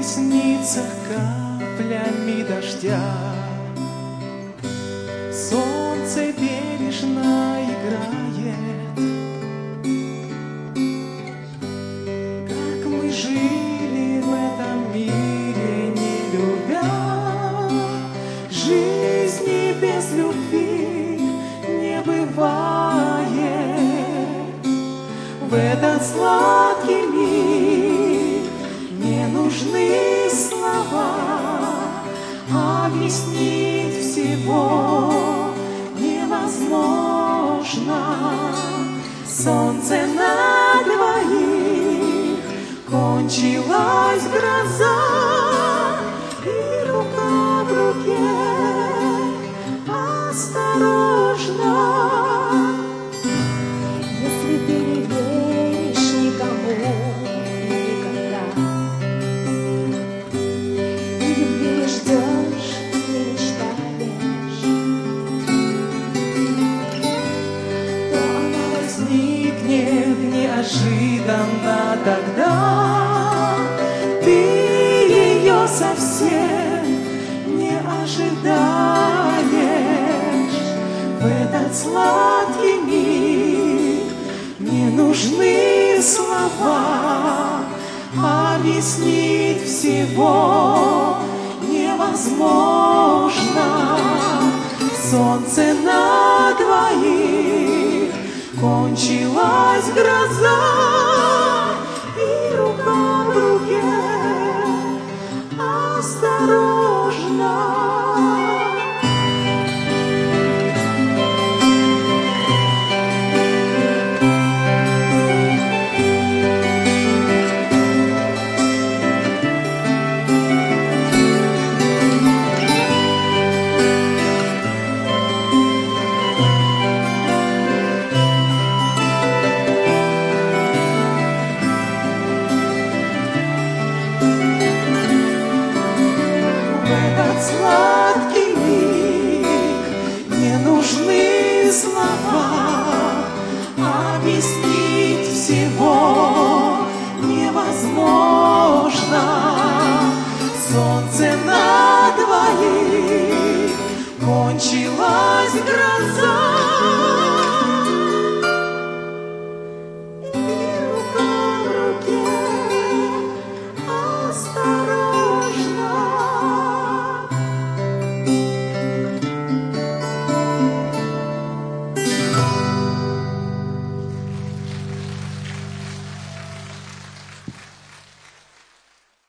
ресницах каплями дождя. Солнце бережно играет. Как мы жили в этом мире, не любя, жизни без любви не бывает. В этот сладкий миг не нужны слова, объяснить всего невозможно. Солнце на двоих, кончилась гроза, и рука в руке осторожно. Если ты не веришь никому никогда, и любви не ждешь, не мечтаешь, то она возникнет неожиданно тогда. Ты ее совсем не ожидаешь. В этот сладкий миг не нужны слова, объяснить всего невозможно. Солнце на двоих, кончилась гроза, и рука в руке осторожно. Сладкий миг не нужны слова, объяснить всего невозможно. Солнце на двоих, кончилась гроза.